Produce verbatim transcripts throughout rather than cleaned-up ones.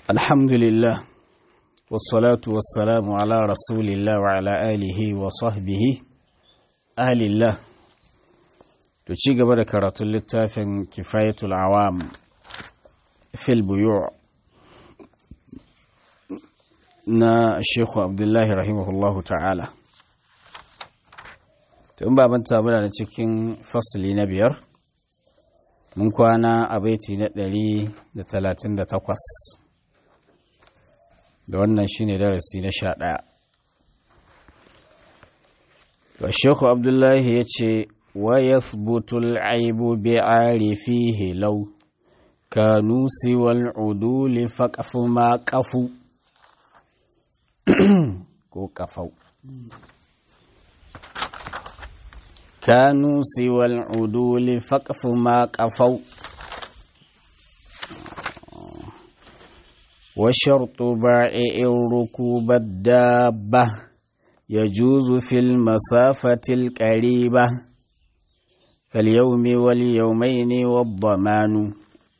الحمد لله والصلاة والسلام على رسول الله وعلى آله وصحبه أهل الله تشيق بركة اللتاف كفاية العوام في البيوع نا الشيخ عبد الله رحمه الله تعالى تنبع من تابعنا cikin fasli na biyar mun kwana a baiti na ɗari da talatin da takwas da wannan shine darasi na sha ɗaya. To Sheikh Abdullahi yace wa yathbutu al-aibu bi'arifihi law kanu siwal udul faqafu ma qafu ko kafau kanu siwal udul faqafu ma qafau وشرط بائع ركوب الدابة يجوز في المسافة القريبة كاليوم واليومين والضمان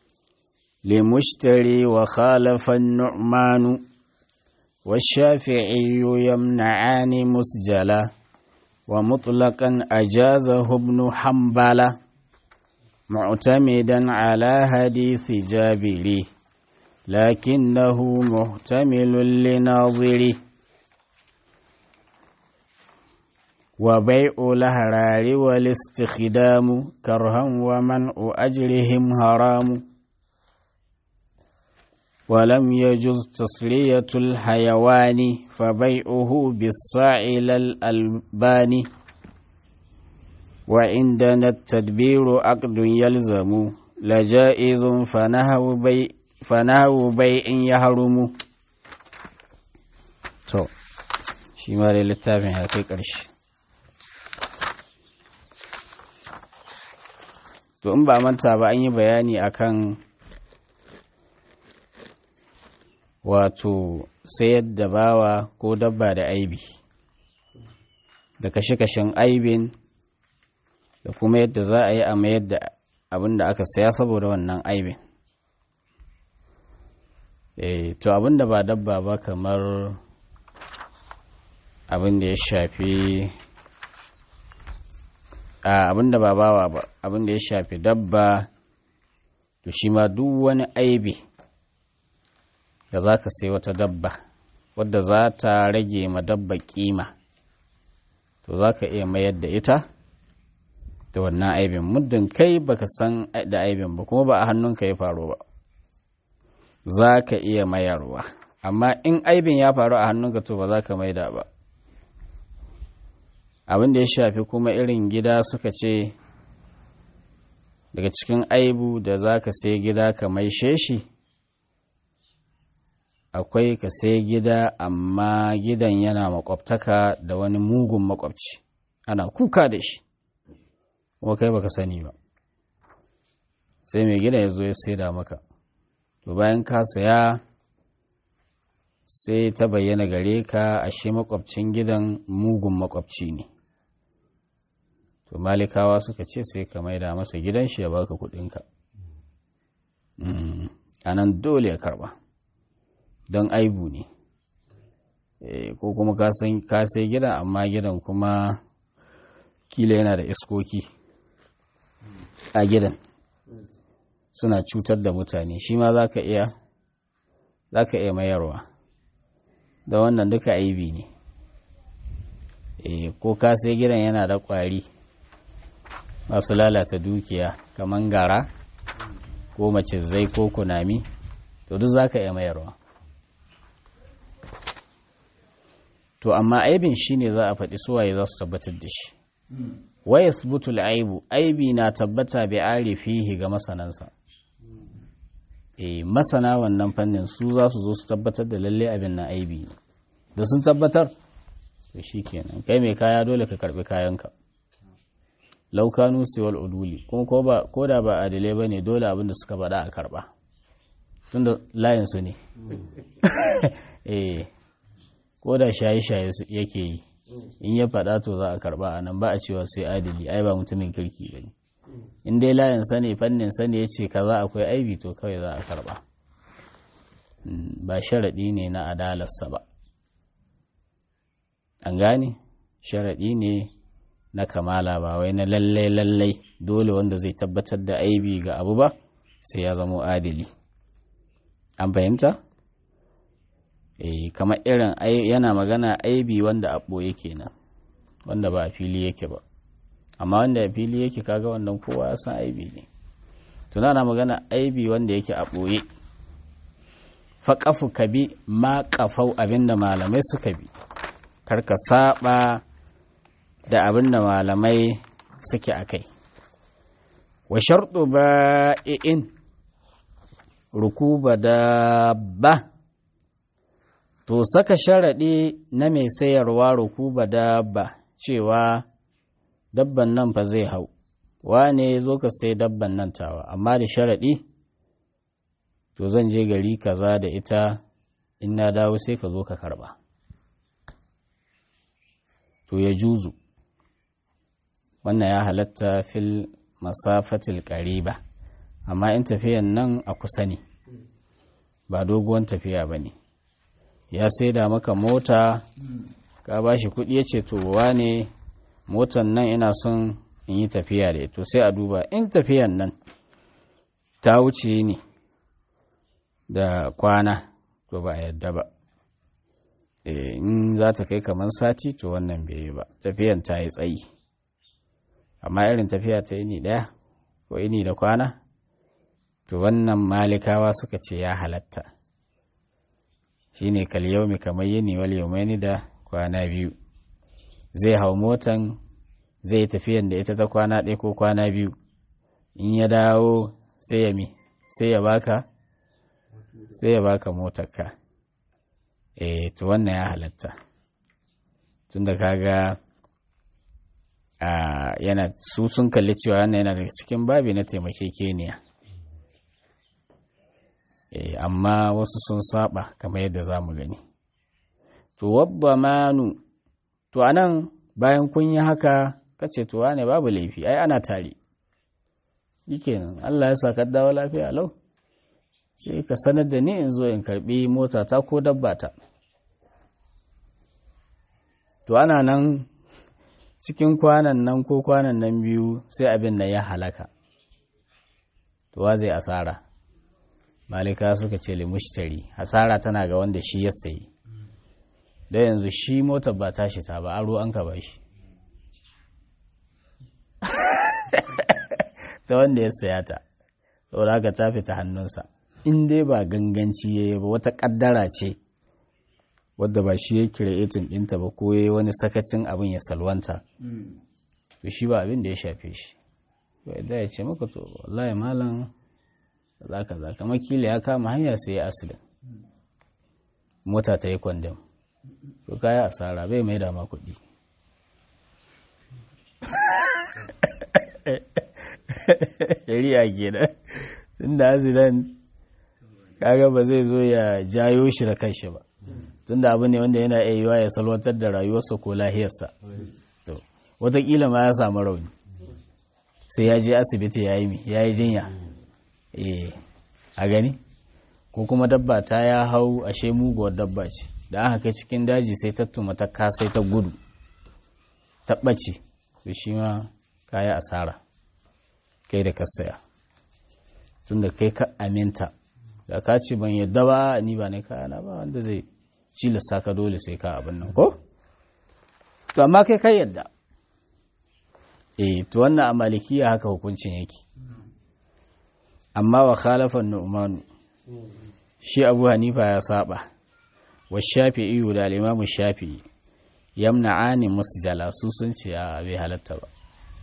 لمشتري وخالف النعمان والشافعي يمنعان مسجلا ومطلقا أجازه ابن حنبل معتمدا على حديث جابر لكنه محتمل لناظره وبيع الأحرار والاستخدام كرها ومنع أجرهم حرام ولم يجز تصلية الحيوان فبيعه بالصاع إلى الألبان وعندنا التدبير عقد يلزم لجائز فنهو بيع fanahu bai in ya harumu. To shi ma dai littafin ya kai ƙarshe. To in ba manta ba an yi bayani akan wato sayar da bawa ko dabba da aibi da kashe-kashen aibin da kuma yadda za a yi a mayar da abin da aka saya saboda wannan aibin. Eh, to abin da ba dabba ba kamar abin da ya shafi a abin da ba bawa ba abin da ya shafi dabba to shi ma duk wani aibi da za ka sai wata dabba wadda za ta rage ma dabba kima to za ka iya mayar da ita da wannan aibin muddin kai baka san da aibin ba kuma ba a hannunka ya faru ba za ka iya mayarwa amma in aibin ya faru a hannunka to ba za ka maida ba. Abin da ya shafi kuma irin gida suka ce daga cikin aibu da za ka sai gida ka maishe shi akwai ka sai gida amma gidan yana makwabtaka da wani mugun makwabci ana kuka da shi kuma kai baka sani ba sai mai gida ya zo ya saida maka to bayan ka saya sai ta bayyana gare ka ashe makwabcin gidan mugun makwabci ne to malikawa suka ce sai ka maida masa gidan shi ya baka kudinka a nan dole ya karba don aibu ne ko kuma ka sai gidan amma gidan kuma kila yana da iskoki a gidan suna cutar da mutane shi ma za ka iya za ka iya mayarwa da wannan duka aibi ne. E, ko ka sai gidan yana da ƙwari masu lalata dukiya kamar gara ko macizai ko kunami to duk za ka iya mayarwa. To amma aibin shi ne za a faɗi suwaye za su tabbatar da shi. Wa yasbutul aibu aibi na tabbata bi arifihi ga masanansa. E, masana wannan fannin su za su zo su tabbatar da lalle abin na aibi da sun tabbatar to shi kenan kai mai kaya dole ka karbi kayanka laukanu siwal uduli kuma ko ba ko da ba adile bane dole abin da suka faɗa a karba tunda layin su ne eh ko da shaye shaye yake yi in ya faɗa to za a karba anan ba a cewa sai adili ai ba mutumin kirki bane in dai layin sani fannin sani ya ce kaza akwai aibi to kawai za a karba ba sharaɗi ne na adalarsa ba. An gane? Sharaɗi ne na kamala ba wai na lallai lallai dole wanda zai tabbatar da aibi ga abu ba sai ya zamo adili. An fahimta? Eh, kamar irin yana magana aibi wanda a ɓoye kenan, wanda ba a fili yake ba. Amma wanda a fili yake kaga wannan kowa ya san aibi ne. Tuna na magana aibi wanda yake a ɓoye. Faƙafu ka bi ma ƙafau abinda malamai suka bi. Karka saba da abinda malamai suke a kai. Wa sharɗu ba'i'in rukuba dabba. To saka sharaɗi na mai sayarwa rukuba dabba cewa dabban nan fa zai hau. Wane zo ka sai dabban nan tawa, amma da sharaɗi to zan je gari kaza da ita in na dawo sai ka zo ka karba. To ya juzu. Wannan ya halatta fil masafatil qariba. Amma in tafiyan nan a kusa ne, ba doguwan tafiya ba ne. Ya saida maka mota, ka ba shi kuɗi ya ce to wane motan nan ina son in yi tafiya da ita. Sai a duba in tafiyan nan ta wuce ne da kwana to ba a yadda ba. E, in za ta kai kamar sati to wannan bai yi ba, tafiyan ta yi tsayi. Amma irin tafiya ta yini ɗaya ko yini da kwana to wannan malikawa suka ce ya halatta. Shi ne kalyaumi kamar yini wal yaumaini da kwana biyu. Zai hau motan zai tafiyan da ita ta kwana ɗaya ko kwana biyu. In ya dawo sai ya mi sai ya baka sai ya baka motarka. Eh to wannan ya halatta. Tunda kaga a yana su sun kalli cewa wannan yana daga cikin babi na taimakekeniya. Eh amma wasu sun saba kamar yadda zamu gani. To wabba manu to anan bayan kun yi haka kace to wane babu laifi ai ana tare. Shikenan Allah ya saka dawo lafiya lau. Sai ka sanar da ni in zo in karbi mota ta ko dabba ta. To ana nan cikin kwanan nan ko kwanan nan biyu sai abin da ya halaka. To wa zai asara? Malika suka ce li mushtari, asara tana ga wanda shi ya sayi. Da yanzu shi motar ba tashi ta ba, aro an ka ba shi. Ta wanda ya saya ta, saboda haka ta fita hannunsa. In dai ba ganganci ya yi ba wata kaddara ce wadda ba shi ya kiretin ɗinta ba ko ya wani sakacin abin ya salwanta. To shi ba abin da ya shafe shi. To yadda ya ce maka to wallahi malam za ka za ka makila ya kama hanya sai ya asilin. Mota ta yi kwandam. To kaya asara bai mai dama kuɗi. Shari'a kenan. Tunda azidan kaga ba zai zo ya jayo shi da kanshi ba. Tunda abu ne wanda yana iya yiwa ya salwantar da rayuwarsa ko lahiyarsa. To wataƙila ma ya samu rauni. Sai ya je asibiti ya yi ya yi jinya. Eh a gani? Ko kuma dabba ta ya hau ashe muguwar dabba ce. Da aka kai cikin daji sai ta tuma ta kasai ta gudu. Ta ɓace. To shi ma kaya asara. Kai da ka saya. Tunda kai ka aminta. Da ka ce ban yadda ba ni ba ne kayana ba wanda zai cilasta ka dole sai ka abin nan ko? To amma kai kai yadda. Eh to wannan a malikiya haka hukuncin yake. Amma wa khalafan nu'manu shi Abu Hanifa ya saba. Wa Shafi'i da al-Imam Shafi'i yamna'ani musjala su sun ce a bai halatta ba.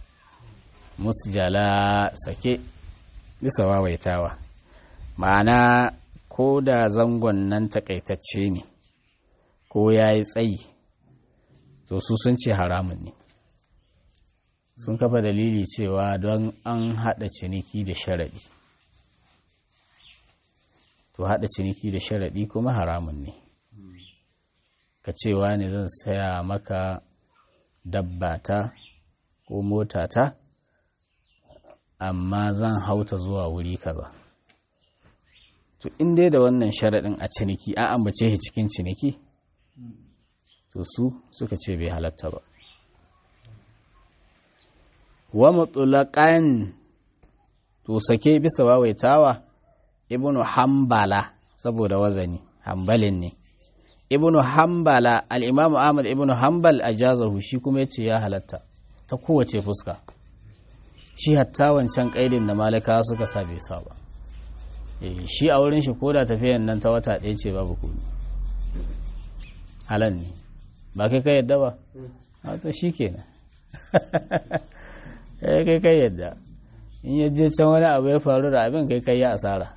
Musjala sake bisa wawaitawa. Ma'ana ko da zangon nan takaitacce ne ko ya yi tsayi to su sun ce haramun ne. Sun kafa dalili cewa don an haɗa ciniki da sharaɗi. To haɗa ciniki da sharaɗi kuma haramun ne. Ka cewa ne zan saya maka dabbata ko motata amma zan hauta zuwa wuri kaza. to in dai da wannan sharaɗin a ciniki an ambace shi cikin ciniki to su suka ce bai halatta ba. Wa mutlaqan to sake bisa wawaitawa ibnu Hanbala saboda wazani Hanbalin ne ibnu Hanbala al-Imam Ahmad ibnu Hanbal ajazahu shi kuma yace ya halatta ta kowace fuska, shi hatta wancan kaidin da malaka suka sa bai sa ba. Eh shi a wurin shi koda tafiyan nan ta wata ɗaya ce babu komai halan ne, ba kai kai yadda ba a to shikenan eh kai kai yadda, in yaje can wani abu ya faru da abin kai kai ya asara.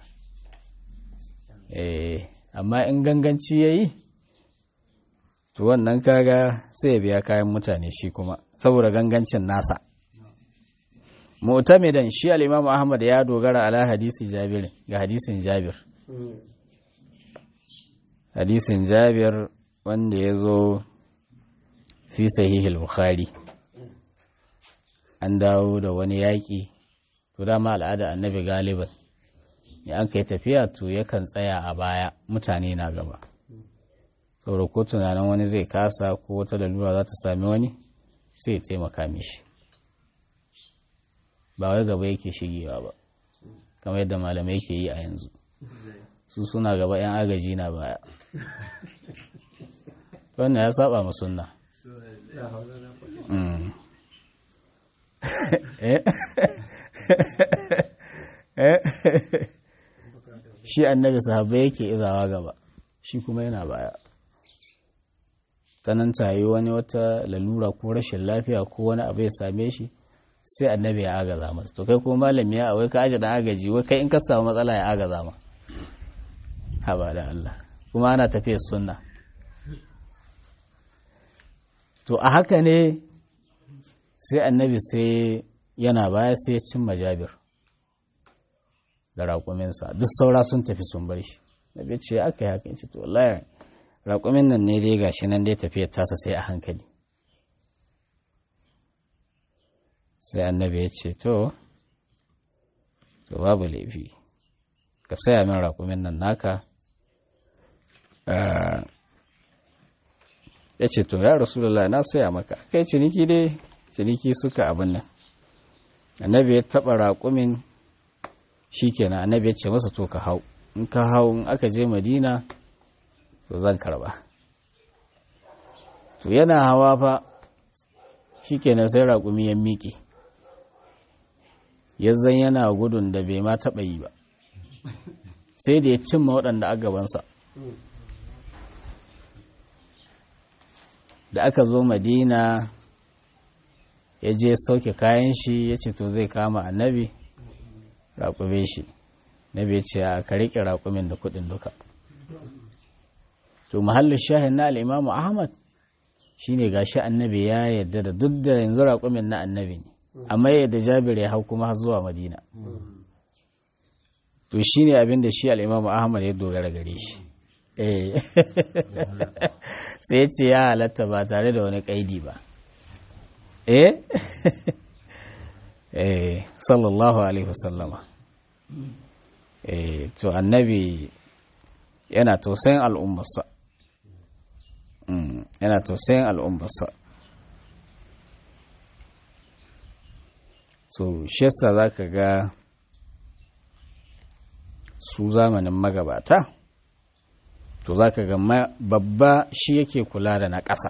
Eh amma in ganganci yayi to wannan kaga sai ya biya kayan mutane shi kuma saboda gangancin nasa. Mu'tamidan shi al-Imam Ahmad ya dogara ala hadisi Jabir ga hadisin Jabir. Hadisin Jabir wanda ya zo fi sahih al-Bukhari. An dawo da wani yaƙi to dama al'ada annabi galiban ya an kai tafiya to yakan tsaya a baya mutane na gaba. Saboda ko tunanin wani zai kasa ko wata lalura za ta sami wani sai ya taimaka mishi. Ba wai gaba yake shigewa ba kamar yadda malamai ke yi a yanzu, su suna gaba yan agaji na baya. Wannan ya saba ma sunna. Shi annabi sahabbai yake izawa gaba shi kuma yana baya. Sanan tayi wani wata lalura ko rashin lafiya ko wani abu ya same shi sai annabi ya agaza masa. To kai ko malami ya wai ka aje da agaji wai kai in ka samu matsala ya agaza ma. Haba da Allah. Kuma ana tafiyar sunna. To a haka ne sai annabi sai yana baya sai ya cimma Jabir da raƙuminsa duk saura sun tafi sun bar shi. Nabi ce aka yi haka ce to wallahi raƙumin nan ne dai gashi nan dai tafiyar tasa sai a hankali. Sai annabi ya ce to to babu laifi ka saya min raƙumin nan naka. Ya ce to ya Rasulullah na saya maka, kai ciniki dai ciniki suka abin nan. Annabi ya taɓa raƙumin shi kenan, annabi ya ce masa to ka hau, in ka hau in aka je Madina to zan karba. To yana hawa fa shi kenan sai raƙumi ya miƙe, yanzan yana gudun da bai ma taɓa yi ba, sai da ya cimma waɗanda a gabansa. Da aka zo Madina ya je sauke kayan shi ya ce to zai kama annabi raƙube shi. Nabi ya ce a ka riƙe raƙumin da kuɗin duka. To mahallin shahin na al'imamu Ahmad shi ne gashi annabi ya yadda da duk da yanzu raƙumin na annabi ne, amma yadda Jabir ya hau kuma har zuwa Madina. To shi ne abin da shi al'imamu Ahmad ya dogara gare shi. Sai ya ce ya halatta ba tare da wani ƙaidi ba. Eh? Eh, sallallahu Alaihi wasallama. Eh, to annabi yana tausayin al'ummarsa. Yana tausayin al'ummarsa. So, shi yasa za ka ga su zamanin magabata, to za ka ga babba shi yake kula da na ƙasa.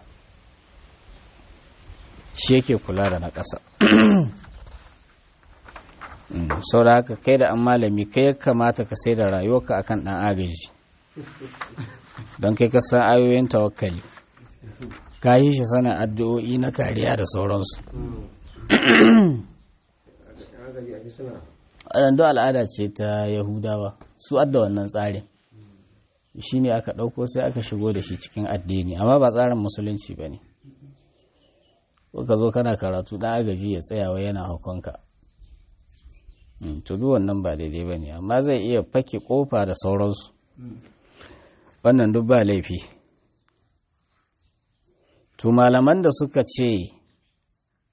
Shi yake kula da na ƙasa. Sau da haka kai da an malami kai ya kamata ka sai da rayuwarka akan ɗan agaji, don kai ka san ayoyin tawakkali, ka yi shi sanin addu'o'i na kariya da sauransu. Waɗanda al'ada ce ta Yahudawa, su adda wannan tsarin, shi ne aka ɗauko sai aka shigo da shi cikin addini, amma ba tsarin musulunci ba ne. Ka zo kana karatu ɗan agaji ya tsayawa yana hukunka. To duk wannan ba daidai ba ne, amma zai iya fake kofa da sauransu. Wannan duk ba laifi. To malaman da suka ce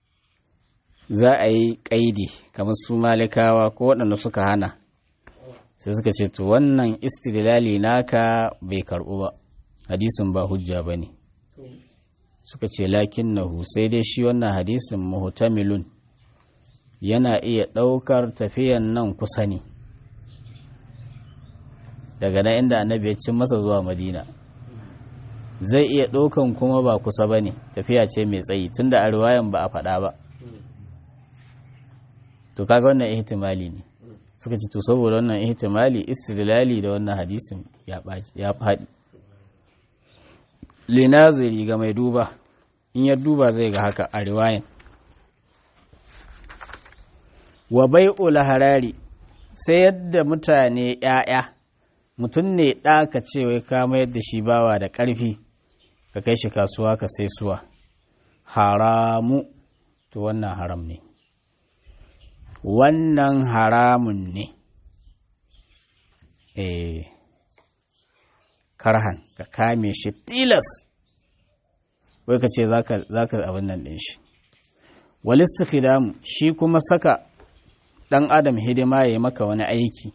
za a yi ƙaidi kamar su malikawa ko waɗanda suka hana, sai suka ce to wannan istidlali naka bai karɓu ba hadisin ba hujja ba ne suka ce lakinnahu sai dai shi wannan hadisin muhtamilun yana iya ɗaukar tafiyan nan kusa ne daga nan inda annabi ya cin masa zuwa madina zai iya ɗaukan kuma ba kusa ba ne tafiya ce mai tsayi tunda a riwayan ba a faɗa ba to kaga wannan ihtimali ne suka ce to saboda wannan ihtimali istidlali da wannan hadisin ya baci ya faɗi linaziri ga mai duba in ya duba zai ga haka a riwayan wa bai'ul harari sai yadda mutane ƴaƴa mutum ne ɗa ka ce wai ka mayar da shi bawa da ƙarfi ka kai shi kasuwa ka sai suwa haramu to wannan haram ne wannan haramun ne eh karhan ka kame shi tilas wai ka ce za ka abin nan ɗin shi walistikhidamu shi kuma saka ɗan adam hidima ya yi maka wani aiki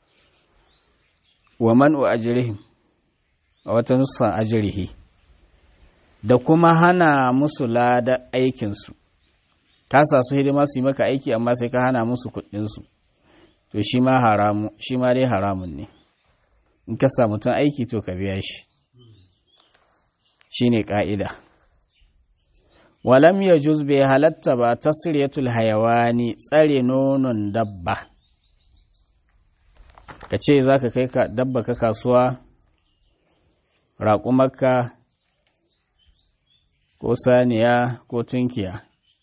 wa man'u ajrihim a wata nusan ajrihi da kuma hana musu lada aikinsu ka sa su hidima su yi maka aiki amma sai ka hana musu kuɗinsu to shi ma haramu shi ma dai haramun ne in ka sa mutum aiki to ka biya shi shine ka'ida walam yajuz bai halatta ba tasriyatul hayawani tsare nonon dabba ka ce za ka kai ka dabba ka kasuwa raƙumarka ko saniya ko tunkiya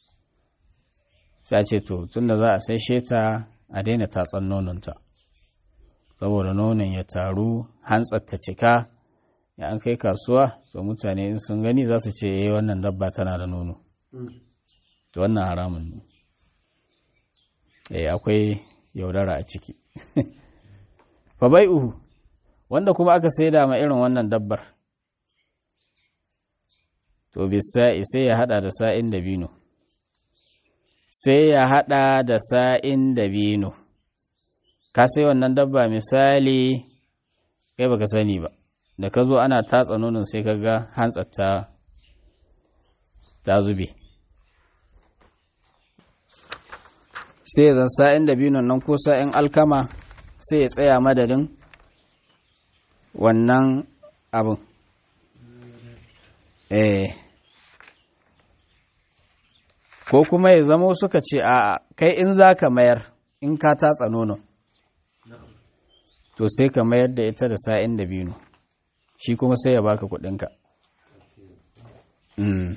sai ce to tunda za a saishe ta a daina tatsan nononta saboda nonon ya taru hantsar ta cika ya an kai kasuwa to mutane in sun gani za su ce eh wannan dabba tana da nono to wannan haramun ne eh akwai yaudara a ciki fa bai'uhu wanda kuma aka saida ma irin wannan dabbar to bisa'i sai ya hada da sa'in dabino sai ya hada da sa'in dabino ka sai wannan dabba misali kai baka sani ba da ka zo ana tatsa nonon sai ka ga hantsarta ta zube sai zan sa'in dabinon nan ko sa'in alkama sai ya tsaya madadin wannan abin eh ko kuma ya zama suka ce a kai in za ka mayar in ka tatsa nono to sai ka mayar da ita da sa'in dabino shi kuma sai ya baka kudinka mm.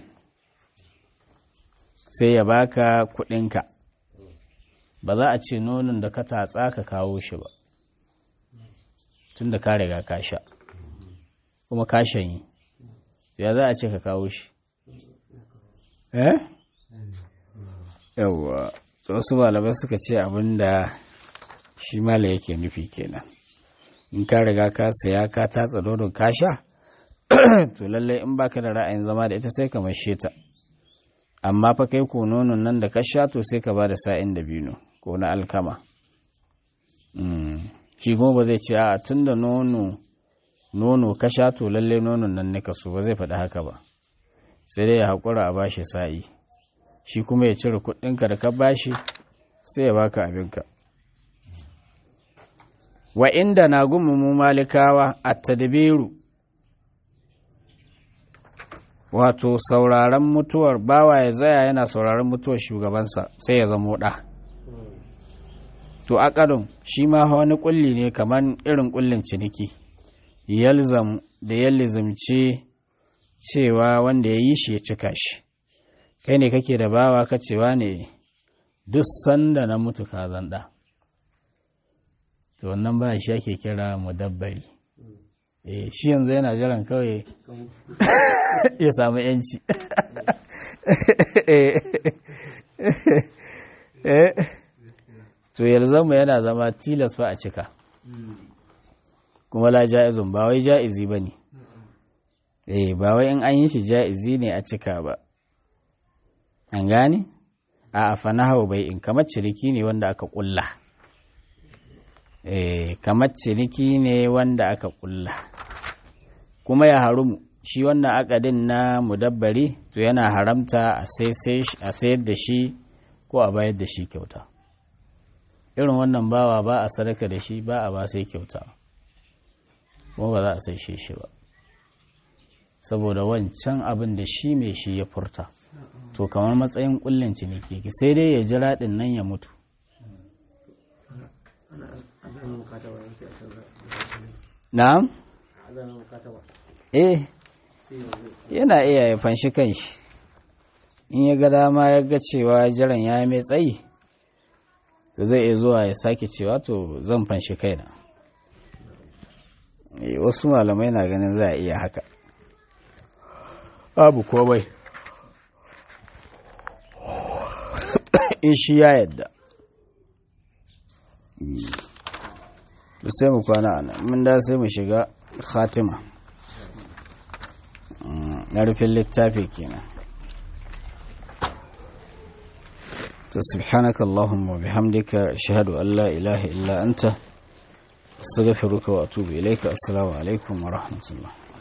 sai ya baka kudinka ba za a ce nonon da ka tatsa ka kawo shi ba tun da ka riga ka sha kuma ka shanyi ya za a ce ka kawo shi eh yawwa wasu malamai suka ce abinda shi mala yake nufi kenan in ka riga ka saya ka tatsa nonon ka sha to lallai in baka da ra'ayin zama da ita sai ka mashe ta amma fa kai ko nonon nan da ka sha to sai ka ba da sa'in dabino ko na alkama shi kuma ba zai ce a tun da nono nono ka sha to lallai nonon nan ne ka so ba zai faɗi haka ba sai dai ya haƙura a bashi sa'i shi kuma ya cire kuɗinka da ka bashi sai ya baka abinka wa inda na gumu mu malikawa a tadbiru wato sauraron mutuwar bawa ya zaya yana sauraron mutuwar shugabansa sai ya zamo ɗa to akadun shi ma wani kulli ne kamar irin kullin ciniki yalzam da yalzimce cewa wanda ya yi shi ya cika shi kai ne kake da bawa ka cewa ne duk sanda na mutu ka zan ɗa to wannan ba shi ake kira mudabbari eh shi yanzu yana jiran kawai ya samu yanci to yalzamu yana zama tilas fa a cika kuma la ja'izun ba wai ja'izi bane eh ba wai in an yi shi ja'izi ne a cika ba an gane a afanahu bai in kamar ciriki ne wanda aka kulla eh kamar ciniki ne wanda aka kulla kuma ya harumu shi wannan akadin na mudabbari to yana haramta a sayar da shi ko a bayar da shi kyauta irin wannan bawa ba a sadaka da shi ba a ba sai kyauta kuma ba za a sai shi ba saboda wancan abin da shi mai shi ya furta to kamar matsayin kullin ciniki sai dai ya jira din nan ya mutu na'am eh yana iya ya fanshi kanshi in ya ga dama ya ga cewa jiran ya mai tsayi to zai iya zuwa ya sake cewa to zan fanshi kaina wasu malamai na ganin za a iya haka babu komai in shi ya yadda sai mu kwana ana mun da sai mu shiga khatima na rufin littafi kenan to subhanaka allahumma bihamdika ashhadu an la ilaha illa anta astaghfiruka wa atubu ilayka assalamu alaikum wa rahmatullah